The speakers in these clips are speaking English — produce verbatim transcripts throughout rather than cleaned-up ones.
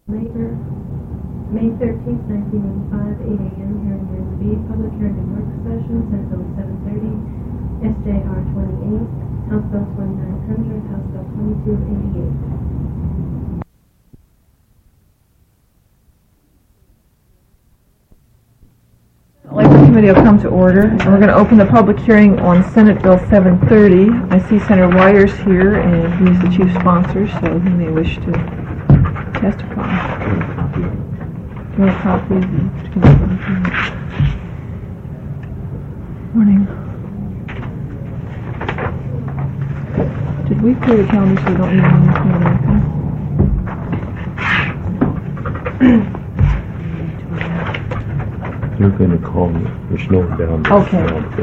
Later, May thirteenth, nineteen eighty-five, eight a m here in Mary B. Public hearing and work session, Senate Bill seven thirty, S J R twenty-eight, House Bill twenty-nine hundred, House Bill twenty-two eighty-eight. Labor Committee will come to order, and we're going to open the public hearing on Senate Bill seven thirty. I see Senator Wires here, and he's the chief sponsor, so he may wish to testify. Do you want a copy? Morning. Did we clear the calendar so we don't need anything? You're going to call me. There's no down there. Okay.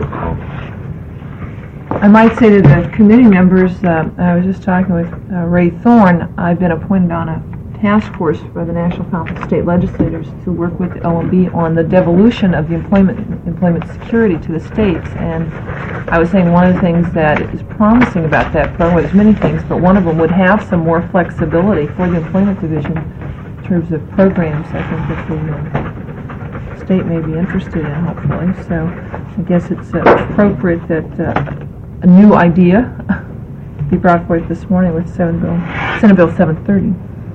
I might say to the committee members, uh, I was just talking with uh, Ray Thorne. I've been appointed on a task force for the National Conference of State Legislators to work with O M B on the devolution of the employment employment security to the states. And I was saying one of the things that is promising about that program, well, there's many things, but one of them would have some more flexibility for the employment division in terms of programs. I think that the uh, state may be interested in, hopefully. So I guess it's uh, appropriate that uh, a new idea be brought forth this morning with Senate Bill, Senate Bill seven thirty.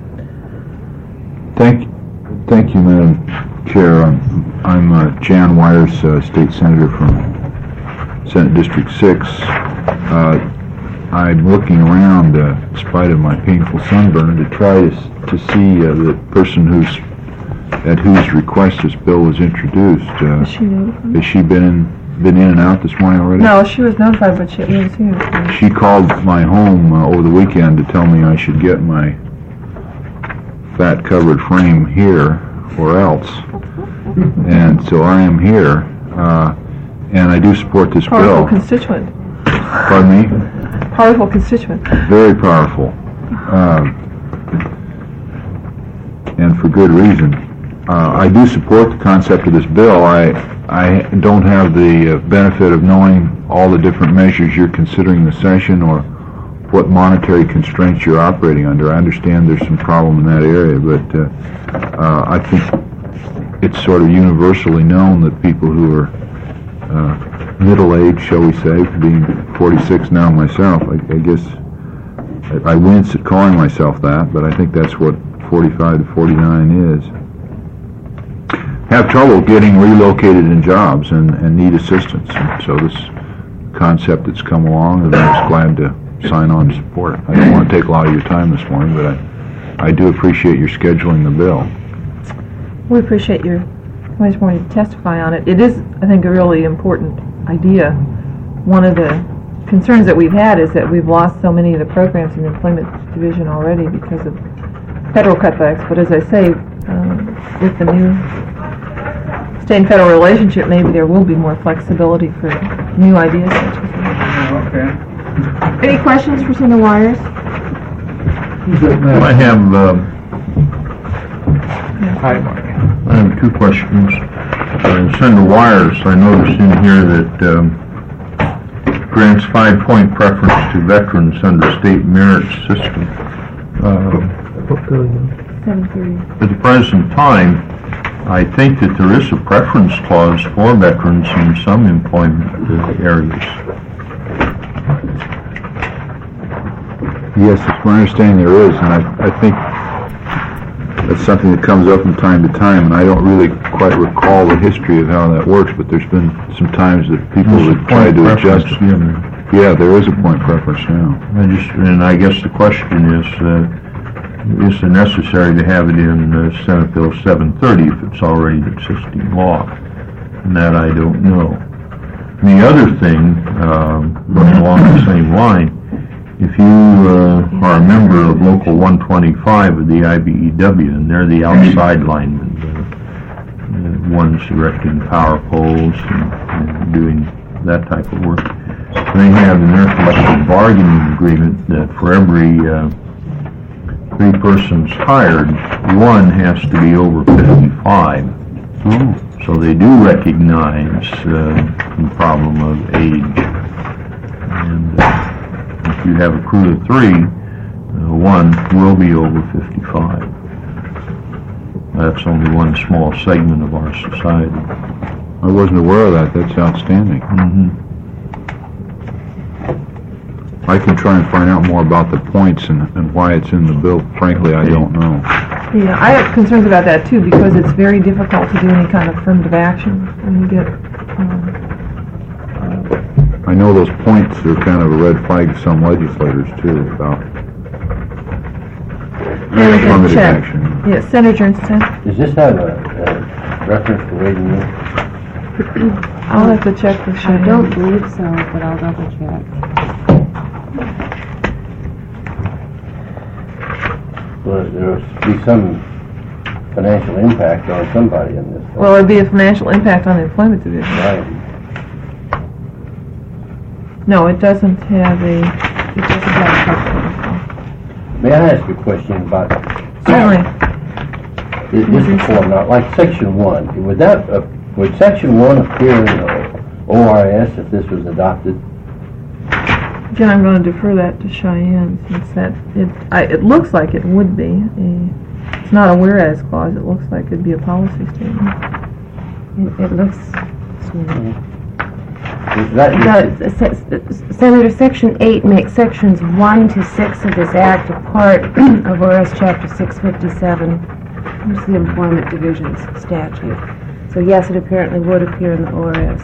Thank, thank you, Madam Chair. I'm, I'm uh, Jan Wires, uh, State Senator from Senate District six. Uh, I'm looking around, uh, in spite of my painful sunburn, to try to, to see uh, the person who's at whose request this bill was introduced. Uh, Is she notified? Has she been in, been in and out this morning already? No, she was notified, but she was here. She called my home uh, over the weekend to tell me I should get my fat covered frame here or else. And so I am here, uh, and I do support this Powerful bill. constituent. Pardon me? Powerful constituent. Very powerful. Uh, and for good reason. Uh, I do support the concept of this bill. I I don't have the uh, benefit of knowing all the different measures you're considering the session or what monetary constraints you're operating under. I understand there's some problem in that area, but uh, uh, I think it's sort of universally known that people who are uh, middle-aged, shall we say, being forty-six now myself, I, I guess I, I wince at calling myself that, but I think that's what forty-five to forty-nine is, have trouble getting relocated in jobs and, and need assistance. And so this concept that's come along, and I'm just glad to sign on to support it. I don't want to take a lot of your time this morning, but I, I do appreciate your scheduling the bill. We appreciate your coming this morning to testify on it. It is, I think, a really important idea. One of the concerns that we've had is that we've lost so many of the programs in the employment division already because of federal cutbacks. But as I say, um, with the new state and federal relationship, maybe there will be more flexibility for new ideas such as that. Okay. Any questions for Senator Wires? I have, uh, Hi, Mark. I have two questions. Uh, Senator Wires, I noticed in here that um, grants five-point preference to veterans under state merit system. Uh, seven thirty. At the present time, I think that there is a preference clause for veterans in some employment areas. Yes, it's my understanding there is, and I, I think that's something that comes up from time to time, and I don't really quite recall the history of how that works, but there's been some times that people There's have tried to adjust. Yeah, Yeah, there is a point preference now. I just, and I guess the question is, uh, is it necessary to have it in uh, Senate Bill seven thirty if it's already existing law? And that I don't know. And the other thing, um, going along the same line, if you uh, are a member of Local one twenty-five of the I B E W, and they're the outside linemen, the, the ones erecting power poles and, and doing that type of work, they have in their collective bargaining agreement that for every uh, three persons hired, one has to be over fifty-five. Oh. So they do recognize uh, the problem of age. And uh, if you have a crew of three, uh, one will be over fifty-five. That's only one small segment of our society. I wasn't aware of that. That's outstanding. Mm-hmm. I can try and find out more about the points and, and why it's in the bill. Frankly, I don't know. Yeah, I have concerns about that too, because it's very difficult to do any kind of affirmative action when you get, um, I know those points are kind of a red flag to some legislators too about affirmative check. action. Yeah, Senator Ernstine. Does this have a, a reference to waiting room? I'll have to check with I Cheyenne. don't believe so, but I'll double check. Well, there'll be some financial impact on somebody in this. Well, it'd be a financial impact on the employment division. Right. No, it doesn't have a, it doesn't have a subtotal. May I ask a question about, Certainly. is this is form, not like section one, would that, uh, would section one appear in the O R S if this was adopted? Again, I'm going to defer that to Cheyenne, since that, it, I, it looks like it would be a, it's not a whereas clause, it looks like it'd be a policy statement. It, it looks... Is that The, se- Senator, Section eight makes Sections one to six of this Act a part of O R S Chapter six fifty-seven, which is the Employment Division's statute. So yes, it apparently would appear in the O R S.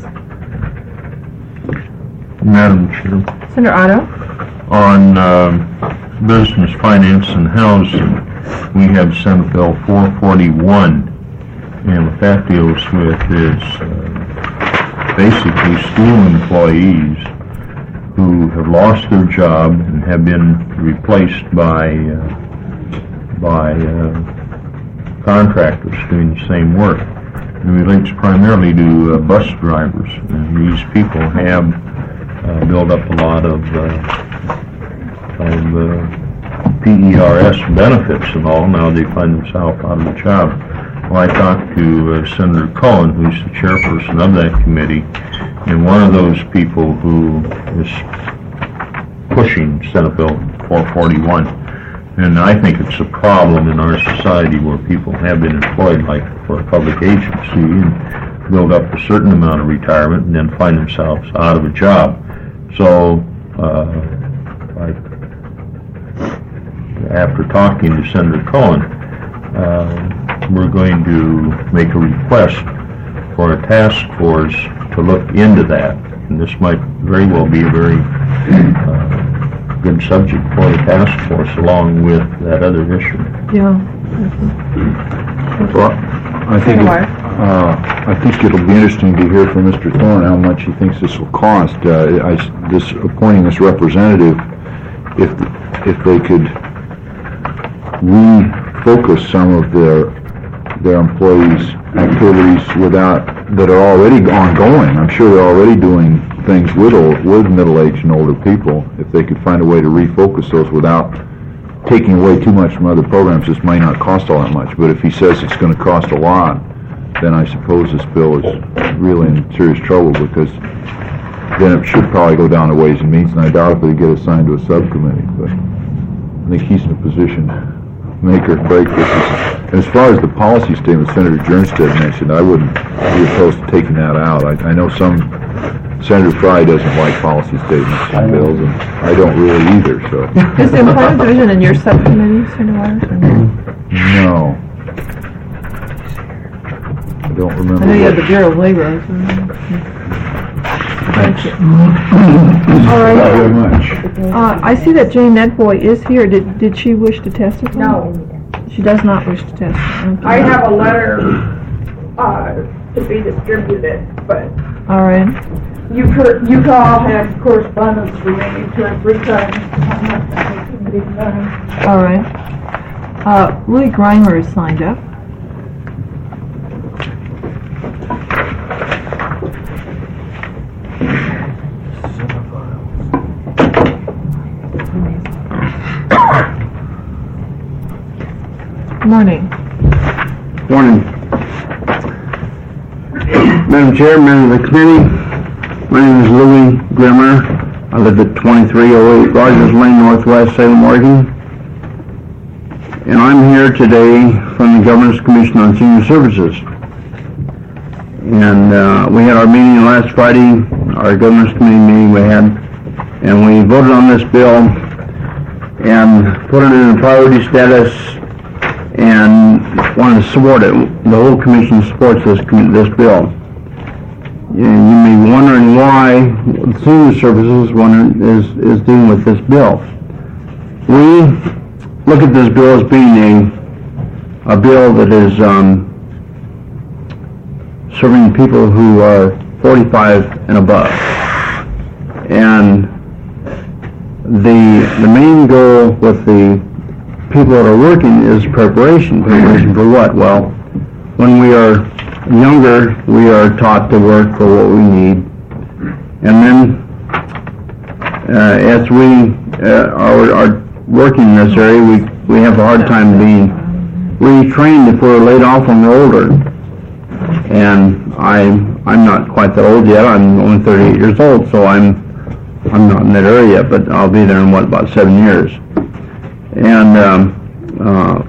Madam Chair, Senator Otto? on um, business, finance, and housing, we have Senate Bill four forty-one, and what that deals with is uh, basically school employees who have lost their job and have been replaced by uh, by uh, contractors doing the same work. It relates primarily to uh, bus drivers, and these people have uh, built up a lot of uh, of uh, P E R S benefits and all. Now they find themselves out of a job. Well, I talked to uh, Senator Cohen, who's the chairperson of that committee, and one of those people who is pushing Senate Bill four forty-one. And I think it's a problem in our society where people have been employed, like for a public agency, and build up a certain amount of retirement and then find themselves out of a job. So, uh, I, after talking to Senator Cohen, uh, we're going to make a request for a task force to look into that. And this might very well be a very uh, good subject for the task force, along with that other issue. Yeah. Well, I think it, uh, I think it'll be interesting to hear from Mister Thorne how much he thinks this will cost. Uh, I, this appointing this representative, if if they could refocus some of their their employees' activities without that are already ongoing. I'm sure they're already doing things with old, with middle-aged and older people. If they could find a way to refocus those without taking away too much from other programs, this may not cost all that much. But if he says it's going to cost a lot, then I suppose this bill is really in serious trouble, because then it should probably go down to Ways and Means, and I doubt if it'll get assigned to a subcommittee. But I think he's in a position to make or break this. And as far as the policy statement Senator Jernstedt mentioned, I wouldn't be opposed to taking that out. I, I know some Senator Fry doesn't like policy statements in bills, and I don't really either. So Is the employment division in your subcommittee, Senator Waters? or no? no, I don't remember. I know you what- have the Bureau of Labor. so- Thanks. All Thank you right. very much. Uh, I see that Jane Nedboy is here. Did did she wish to testify? No, She does not wish to testify. Okay. I have a letter uh, to be distributed, but All right. you could, you could all have correspondence related to it three times. I'm not taking it in time. All right. Uh, Louis Grimer is signed up. Morning. Morning. Madam Chair, members of the committee, my name is Louis Grimmer. I live at twenty-three oh eight Rogers Lane, Northwest Salem, Oregon. and I'm here today from the Governor's Commission on Senior Services. And uh, we had our meeting last Friday, our Governor's Committee meeting we had, and we voted on this bill and put it in a priority status and wanted to support it. The whole Commission supports this this bill. And you may be wondering why Senior Services is, is dealing with this bill. We look at this bill as being a, a bill that is um, serving people who are forty-five and above. And the the main goal with the people that are working is preparation. Preparation for what? Well, when we are younger, we are taught to work for what we need. And then uh, as we uh, are, are working in this area, we, we have a hard time being retrained if we're laid off when we're older. And I'm, I'm not quite that old yet. I'm only thirty-eight years old, so I'm I'm not in that area yet, but I'll be there in, what, about seven years. And um, uh,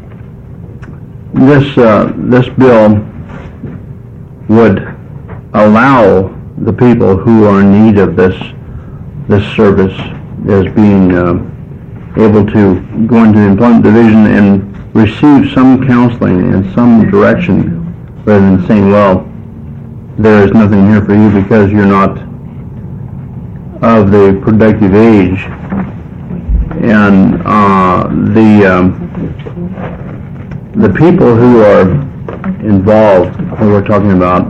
this uh, this bill would allow the people who are in need of this this service as being uh, able to go into the employment division and receive some counseling and some direction, rather than saying, well, there is nothing here for you because you're not of the productive age. And uh, the um, the people who are involved, who we're talking about,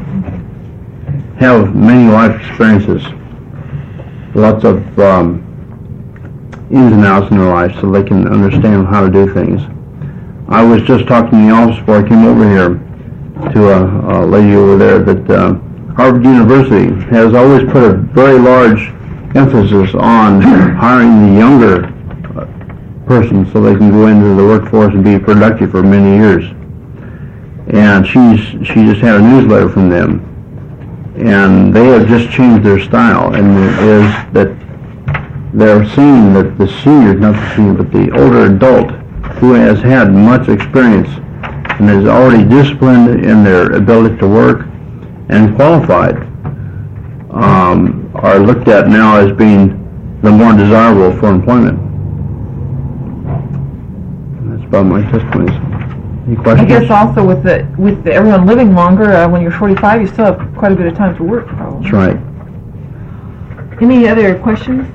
have many life experiences, lots of um, ins and outs in their life, so they can understand how to do things. I was just talking in the office before I came over here to a, a lady over there that uh, Harvard University has always put a very large emphasis on hiring the younger person so they can go into the workforce and be productive for many years. And she's she just had a newsletter from them, and they have just changed their style, and it is that they're seeing that the senior, not the senior, but the older adult who has had much experience and is already disciplined in their ability to work and qualified, um, are looked at now as being the more desirable for employment. And that's about my testimony. Any questions? I guess also with the with the, everyone living longer, uh, when you're forty-five, you still have quite a bit of time to work, probably. That's right. Any other questions?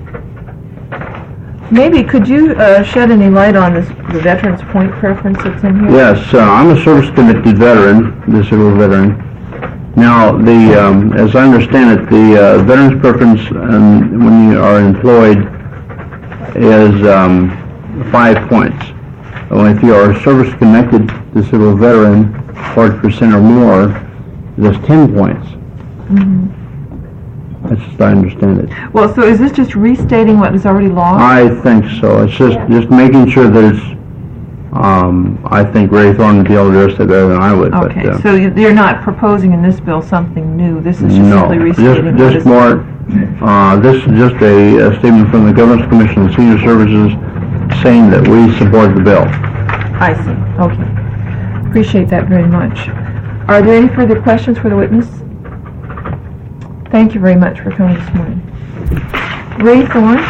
Maybe could you uh, shed any light on this, the veterans point preference that's in here? Yes, uh, I'm a service-connected veteran, disabled veteran. Now, the um, as I understand it, the uh, veterans preference um, when you are employed is um, five points. Well, if you are a service-connected disabled veteran, forty percent or more, that's ten points. Mm-hmm. That's just I understand it. Well, so is this just restating what is already law? I think so. It's just just making sure that it's. Um, I think Ray Thorne would be able to address it better than I would. Okay, but, uh, so you- you're not proposing in this bill something new. This is just no, simply restating just what just is... more. Uh, this is just a, a statement from the Governor's Commission on Senior Services saying that we support the bill. I see. Okay. Appreciate that very much. Are there any further questions for the witness? Thank you very much for coming this morning. Ray Thorne?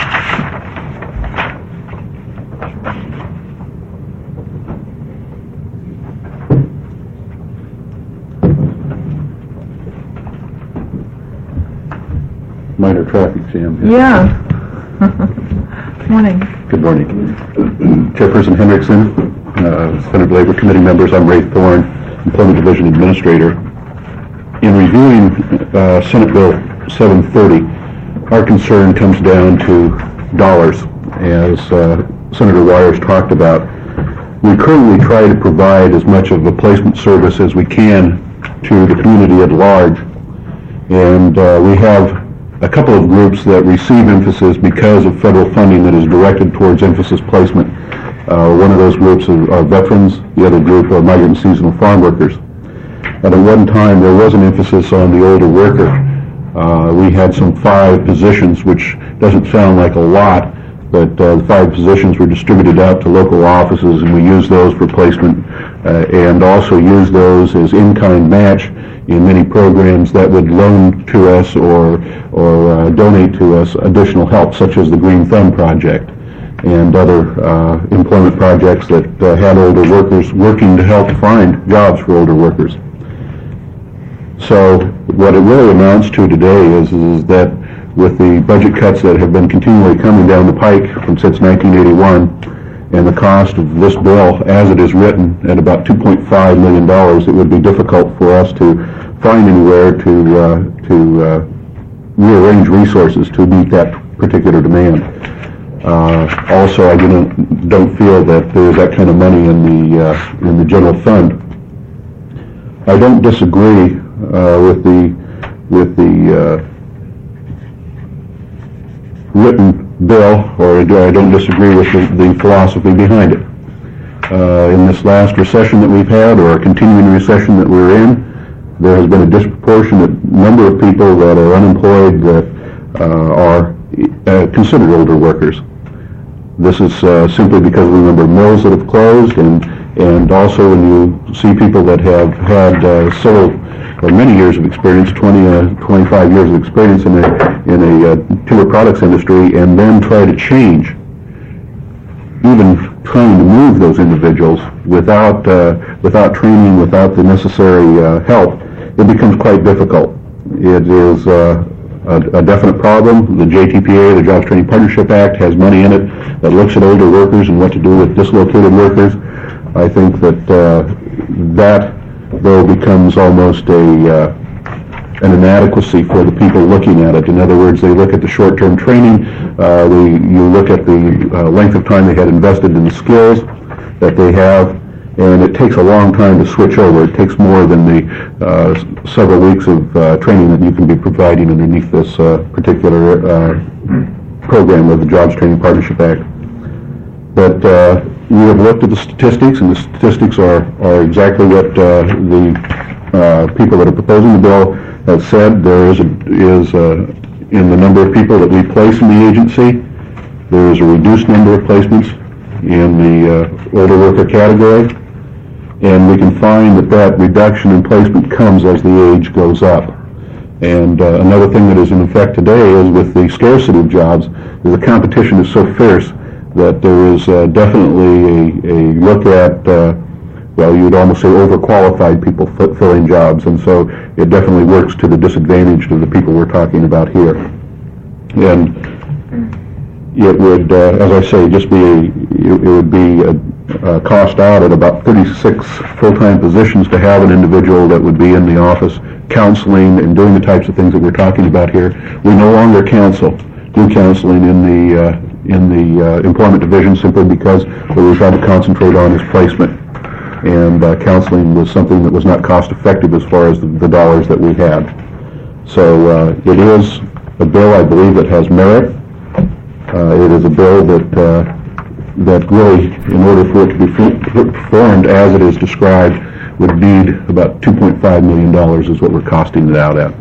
Minor traffic jam. Yeah. Morning. Good morning. Chairperson Hendrickson, uh, Senate Labor Committee members, I'm Ray Thorne, Employment Division Administrator. In reviewing uh, Senate Bill seven thirty, our concern comes down to dollars. As uh, Senator Wires talked about, we currently try to provide as much of a placement service as we can to the community at large. And uh, we have a couple of groups that receive emphasis because of federal funding that is directed towards emphasis placement. Uh, one of those groups are, are veterans, the other group are migrant and seasonal farm workers. And at one time there was an emphasis on the older worker. Uh, we had some five positions, which doesn't sound like a lot, but uh, the five positions were distributed out to local offices, and we used those for placement uh, and also used those as in-kind match in many programs that would loan to us or, or uh, donate to us additional help, such as the Green Thumb Project and other uh, employment projects that uh, had older workers working to help find jobs for older workers. So what it really amounts to today is, is that with the budget cuts that have been continually coming down the pike from since nineteen eighty-one, and the cost of this bill as it is written at about two point five million dollars, it would be difficult for us to find anywhere to, uh, to uh, rearrange resources to meet that particular demand. Uh, also, I don't, don't feel that there's that kind of money in the, uh, in the general fund. I don't disagree uh, with the, with the uh, written bill, or I don't disagree with the, the philosophy behind it. Uh, in this last recession that we've had, or a continuing recession that we're in, there has been a disproportionate number of people that are unemployed that uh, are uh, considered older workers. This is uh, simply because of the number of mills that have closed, and and also when you see people that have had uh, several or many years of experience, twenty, uh, twenty-five years of experience in a in a uh, timber products industry, and then try to change, even trying to move those individuals without uh, without training, without the necessary uh, help, it becomes quite difficult. It is uh, a, a definite problem. The J T P A, the Jobs Training Partnership Act, has money in it that looks at older workers and what to do with dislocated workers. I think that uh, that, though, becomes almost a uh, an inadequacy for the people looking at it. In other words, they look at the short-term training, uh, they, you look at the uh, length of time they had invested in the skills that they have, and it takes a long time to switch over. It takes more than the uh, several weeks of uh, training that you can be providing underneath this uh, particular uh, program of the Jobs Training Partnership Act. But uh, we have looked at the statistics, and the statistics are, are exactly what uh, the uh, people that are proposing the bill have said. There is, a, is a, in the number of people that we place in the agency, there is a reduced number of placements in the uh, older worker category, and we can find that that reduction in placement comes as the age goes up. And uh, another thing that is in effect today is with the scarcity of jobs, the competition is so fierce that there is uh, definitely a, a look at, uh, well, you'd almost say overqualified people f- filling jobs, and so it definitely works to the disadvantage of the people we're talking about here. And it would, uh, as I say, just be, a, it, it would be a, a cost out at about thirty-six full-time positions to have an individual that would be in the office counseling and doing the types of things that we're talking about here. We no longer counsel, do counseling in the uh, in the uh, employment division simply because what we tried to concentrate on is placement. And uh, counseling was something that was not cost effective as far as the, the dollars that we had. So uh, it is a bill, I believe, that has merit. Uh, it is a bill that uh, that really, in order for it to be performed as it is described, would need about two point five million dollars is what we're costing it out at.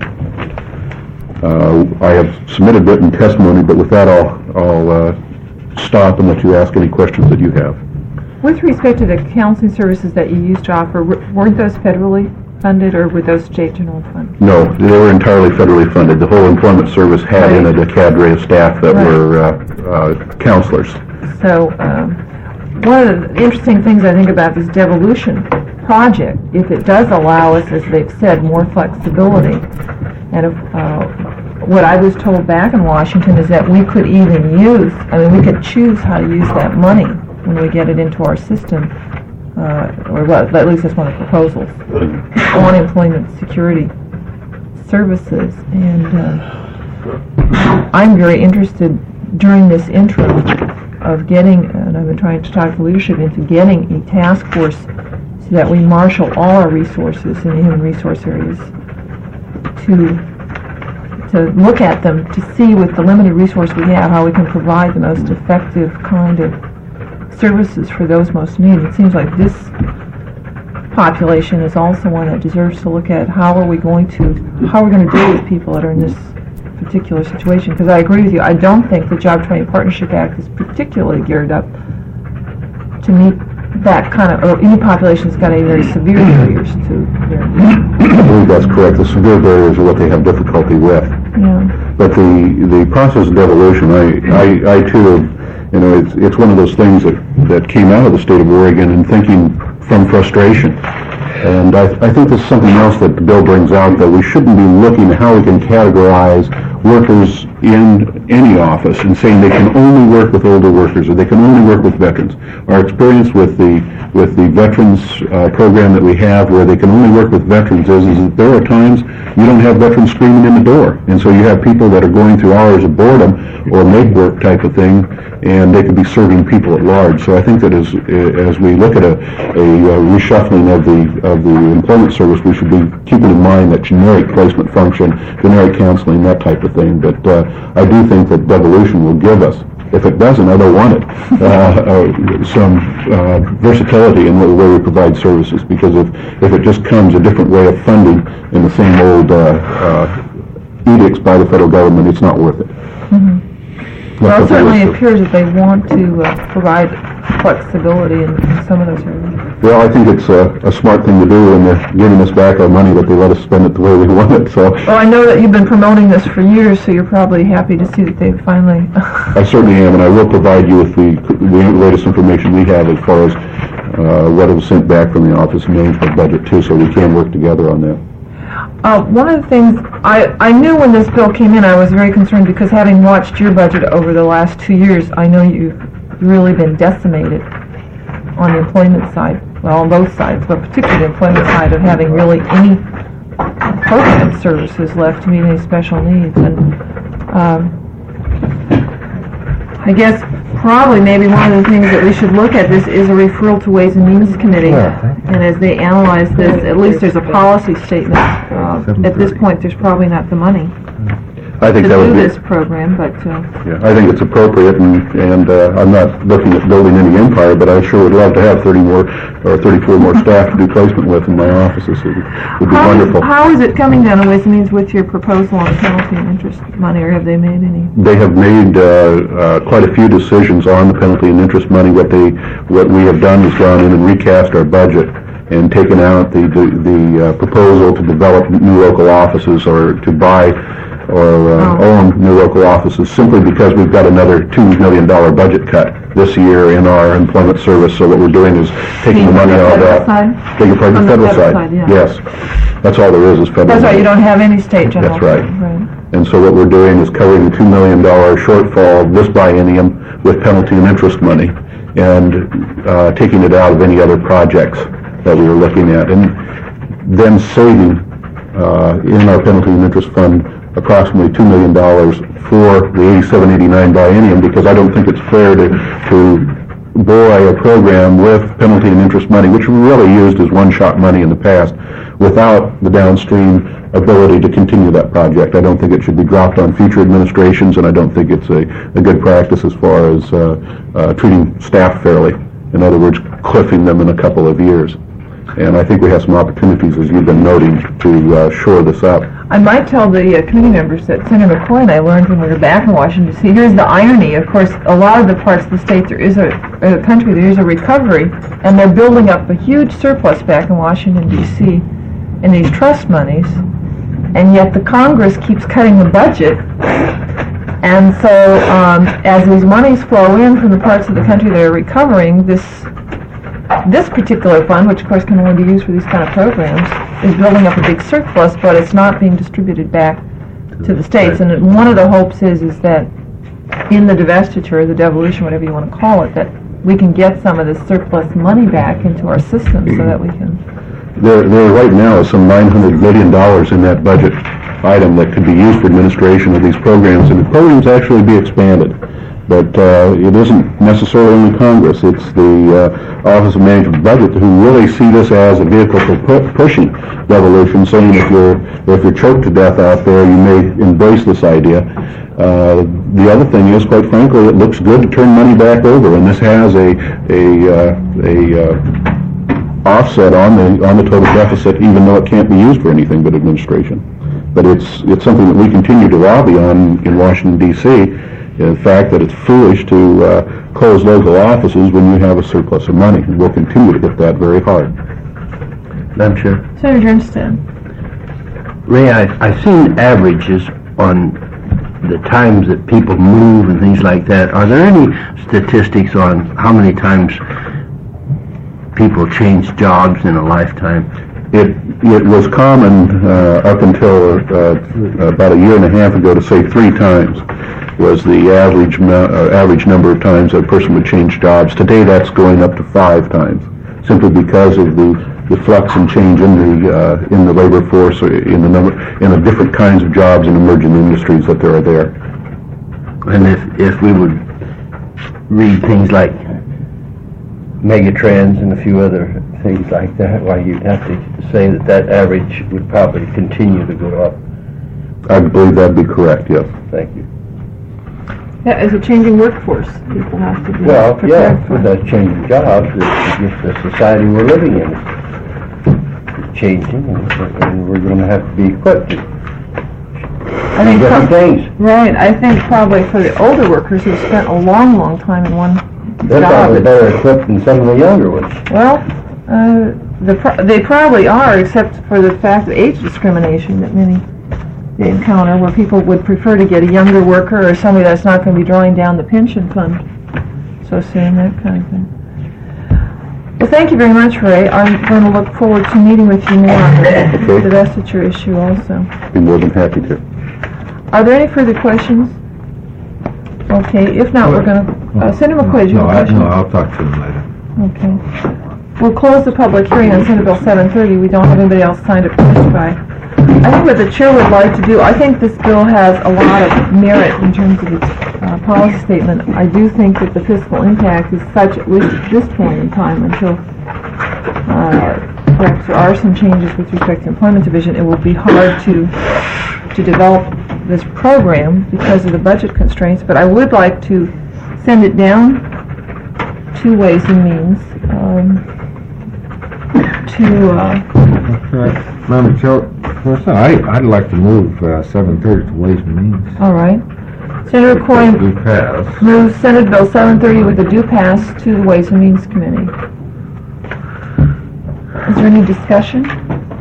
Uh, I have submitted written testimony, but with that I'll, I'll uh, stop and let you ask any questions that you have. With respect to the counseling services that you used to offer, weren't those federally funded, or were those state general funds? No, they were entirely federally funded. The whole employment service had right. in it a cadre of staff that right. were uh, uh, counselors. So um, one of the interesting things I think about this devolution project, if it does allow us, as they've said, more flexibility, and if, uh, what I was told back in Washington is that we could even use, I mean, we could choose how to use that money when we get it into our system, uh, or well, at least that's one of the proposals, on employment security services. And uh, I'm very interested during this interim of getting, and I've been trying to talk to leadership into getting a task force so that we marshal all our resources in the human resource areas to to look at them, to see with the limited resource we have how we can provide the most effective kind of services for those most needed. It seems like this population is also one that deserves to look at how are we going to how are we going to deal with people that are in this particular situation, because I agree with you. I don't think the Job Training Partnership Act is particularly geared up to meet that kind of, or any population's got any very severe barriers to their... I believe that's correct. The severe barriers are what they have difficulty with. Yeah. But the, the process of devolution, I, I, I too, you know, it's, it's one of those things that, that came out of the state of Oregon and thinking from frustration. And I, I think there's something else that the bill brings out, that we shouldn't be looking at how we can categorize workers in any office and saying they can only work with older workers or they can only work with veterans. Our experience with the with the veterans uh, program that we have, where they can only work with veterans, is, is that there are times you don't have veterans screaming in the door, and so you have people that are going through hours of boredom or make work type of thing, and they could be serving people at large. So I think that as as we look at a, a reshuffling of the of the employment service, we should be keeping in mind that generic placement function, generic counseling, that type of thing. But uh, I do think that devolution will give us, if it doesn't, I don't want it, uh, uh, some uh, versatility in the way we provide services, because if, if it just comes a different way of funding in the same old uh, uh, edicts by the federal government, it's not worth it. Mm-hmm. Well, it certainly appears that they want to uh, provide flexibility in, in some of those areas. Well, I think it's a, a smart thing to do, and they're giving us back our money, but they let us spend it the way we want it. So. Well, I know that you've been promoting this for years, so you're probably happy to see that they finally... I certainly am, and I will provide you with the, the latest information we have as far as uh, what was sent back from the Office of Management Budget, too, so we can work together on that. Uh, one of the things, I, I knew when this bill came in, I was very concerned, because having watched your budget over the last two years, I know you've really been decimated on the employment side, well, on both sides, but particularly the employment side, of having really any program services left to meet any special needs. And um, I guess probably maybe one of the things that we should look at this is a referral to Ways and Means Committee. And as they analyze this, at least there's a policy statement. Uh, at this point, there's probably not the money I think to that do would be, this program, but... Uh, yeah, I think it's appropriate, and, and uh, I'm not looking at building any empire, but I sure would love to have thirty more, or thirty-four more staff to do placement with in my offices. It would be how wonderful. Is, how is it coming down to Ways and Means with your proposal on penalty and interest money, or have they made any? They have made uh, uh, quite a few decisions on the penalty and interest money. What they, what we have done is gone in and recast our budget and taken out the the, the uh, proposal to develop new local offices or to buy or uh, oh. own new local offices, simply because we've got another two million dollars budget cut this year in our employment service. So what we're doing is taking the money out of that. Side? Taking part of the federal side. side yeah. Yes. That's all there is, is federal. That's right, money. you don't have any state general. That's right. right. And so what we're doing is covering the two million dollars shortfall this biennium with penalty and interest money, and uh, taking it out of any other projects that we were looking at, and then saving uh, in our penalty and interest fund approximately two million dollars for the eighty-seven eighty-nine biennium, because I don't think it's fair to, to buoy a program with penalty and interest money, which we really used as one-shot money in the past, without the downstream ability to continue that project. I don't think it should be dropped on future administrations, and I don't think it's a, a good practice as far as uh, uh, treating staff fairly. In other words, cliffing them in a couple of years. And I think we have some opportunities, as you've been noting, to uh, shore this up. I might tell the uh, committee members that Senator McCoy and I learned when we were back in Washington, D C. Here's the irony. Of course, a lot of the parts of the state, there is a, a country, there is a recovery, and they're building up a huge surplus back in Washington, D C in these trust monies, and yet the Congress keeps cutting the budget. And so um, as these monies flow in from the parts of the country that are recovering, this This particular fund, which of course can only be used for these kind of programs, is building up a big surplus, but it's not being distributed back to the states. And one of the hopes is is that in the divestiture, the devolution, whatever you want to call it, that we can get some of this surplus money back into our system so that we can... There, there right now is some nine hundred million dollars in that budget item that could be used for administration of these programs, and the programs actually be expanded. But uh, it isn't necessarily only Congress. It's the uh, Office of Management Budget who really see this as a vehicle for pu- pushing devolution, saying if you're if you're choked to death out there, you may embrace this idea. Uh, the other thing is, quite frankly, it looks good to turn money back over, and this has a a uh, a uh, offset on the on the total deficit, even though it can't be used for anything but administration. But it's, it's something that we continue to lobby on in Washington, D C, the fact that it's foolish to uh, close local offices when you have a surplus of money. And we'll continue to hit that very hard. Madam Chair. Senator Ernstine. Ray, I, I've seen averages on the times that people move and things like that. Are there any statistics on how many times people change jobs in a lifetime? It, it was common uh, up until uh, about a year and a half ago to say three times was the average uh, average number of times a person would change jobs. Today that's going up to five times, simply because of the, the flux and change in the uh, in the labor force, in the number in the different kinds of jobs and emerging industries that there are there. And if if we would read things like megatrends and a few other things like that, why you'd have to say that that average would probably continue to go up. I believe that'd be correct, yes. Thank you. Yeah, as a changing workforce, people have to be Well, prepared yeah, for with that changing jobs, it's just the society we're living in is changing, and, and we're going to have to be equipped to I think different prob- things. Right, I think probably for the older workers who spent a long, long time in one They're job. probably better equipped than some of the younger ones. Well, uh, the pro- they probably are, except for the fact of age discrimination that many they encounter, where people would prefer to get a younger worker or somebody that's not going to be drawing down the pension fund so soon, that kind of thing. Well, thank you very much, Ray. I'm going to look forward to meeting with you more on the, Okay. the vesture issue also. Be more than happy to. Are there any further questions? Okay, if not, we're going to... Uh, Senator McQuaid, you have a question? No, I'll talk to him later. Okay. We'll close the public hearing on Senate Bill seven thirty. We don't have anybody else signed up to testify. I think what the chair would like to do, I think this bill has a lot of merit in terms of its uh, policy statement. I do think that the fiscal impact is such, at least at this point in time, until uh, perhaps there are some changes with respect to employment division, it will be hard to to develop this program because of the budget constraints. But I would like to send it down to Ways and Means um, to... Uh, Madam Chair, first, I, I'd like to move uh, seven thirty to Ways and Means. all right. Senator Coyne We pass. moves Senate Bill seven thirty with a due pass to the Ways and Means Committee. Is there any discussion?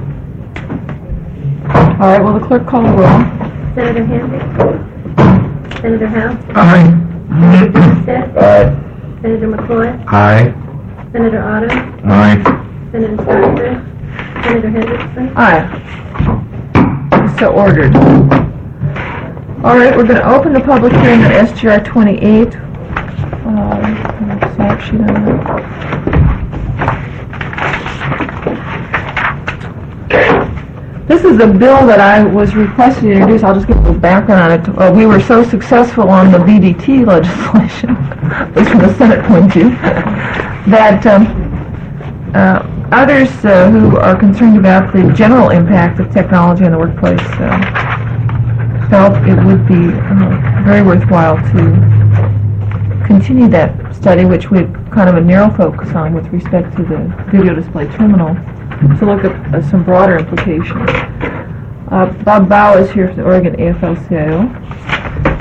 All right, will the clerk call the roll? Senator Hamby? Senator Howe? Aye. Senator Grinstead? Aye. Senator McCoy? Aye. Senator Otto? Aye. Senator Steinberg? Senator Hendrickson? Aye. So ordered. All right, we're going to open the public hearing on S G R twenty-eight. Uh, slide sheet on that. This is a bill that I was requested to introduce. I'll just give a little background on it. Uh, we were so successful on the B D T legislation, at least from the Senate point of view, that um, uh, others uh, who are concerned about the general impact of technology in the workplace uh, felt it would be uh, very worthwhile to continue that study, which we had kind of a narrow focus on with respect to the video display terminal, to look at uh, some broader implications. Uh, Bob Bow is here from the Oregon A F L C I O.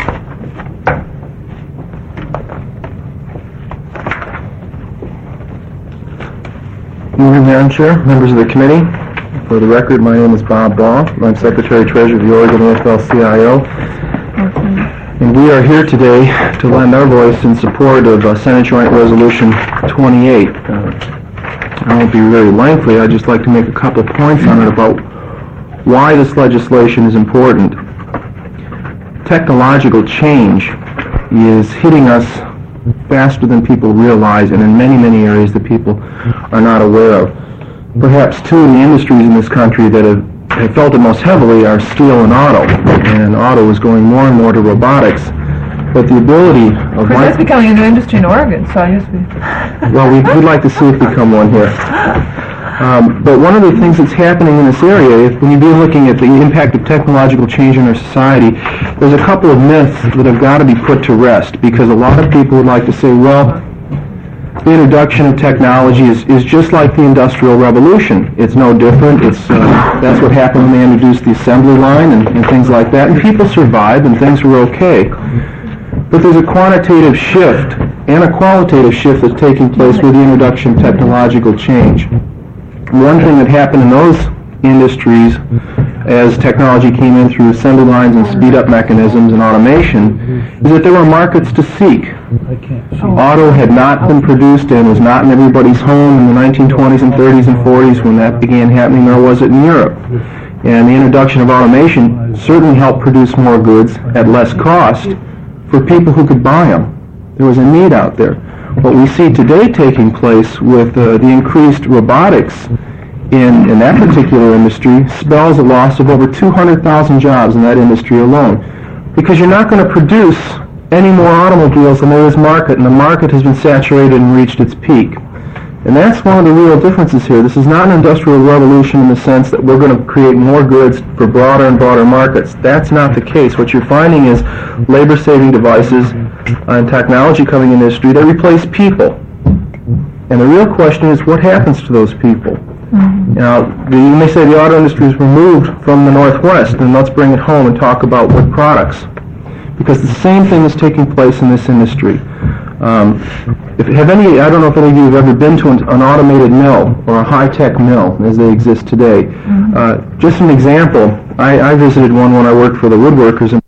Good morning, Madam Chair, members of the committee. For the record, my name is Bob Baugh. I'm Secretary-Treasurer of the Oregon A F L C I O. And we are here today to lend our voice in support of uh, Senate Joint Resolution twenty-eight. Uh, I won't be very lengthy. I'd just like to make a couple points on it about why this legislation is important. Technological change is hitting us faster than people realize, and in many, many areas that people are not aware of. Perhaps two of the industries in this country that have, have felt it most heavily are steel and auto, and auto is going more and more to robotics. But the ability of... Because that's becoming a new industry in Oregon, so I guess we... Well, we'd, we'd like to see it become one here. Um, but one of the things that's happening in this area, when you begin looking at the impact of technological change in our society, there's a couple of myths that have got to be put to rest, because a lot of people would like to say, well, the introduction of technology is, is just like the Industrial Revolution. It's no different. It's uh, that's what happened when they introduced the assembly line and, and things like that. And people survived and things were okay. But there's a quantitative shift and a qualitative shift that's taking place with the introduction of technological change. One thing that happened in those industries as technology came in through assembly lines and speed-up mechanisms and automation is that there were markets to seek. Auto had not been produced and was not in everybody's home in the nineteen twenties and thirties and forties when that began happening, nor was it in Europe. And the introduction of automation certainly helped produce more goods at less cost for people who could buy them. There was a need out there. What we see today taking place with uh, the increased robotics in, in that particular industry spells a loss of over two hundred thousand jobs in that industry alone. Because you're not going to produce any more automobiles than there is market, and the market has been saturated and reached its peak. And that's one of the real differences here. This is not an industrial revolution in the sense that we're going to create more goods for broader and broader markets. That's not the case. What you're finding is labor-saving devices and technology coming in the industry that replace people. And the real question is, what happens to those people? Now, the, you may say the auto industry is removed from the Northwest, and let's bring it home and talk about what products. Because the same thing is taking place in this industry. Um, if have any, I don't know if any of you have ever been to an, an automated mill or a high-tech mill as they exist today. Uh, just an example, I, I visited one when I worked for the woodworkers in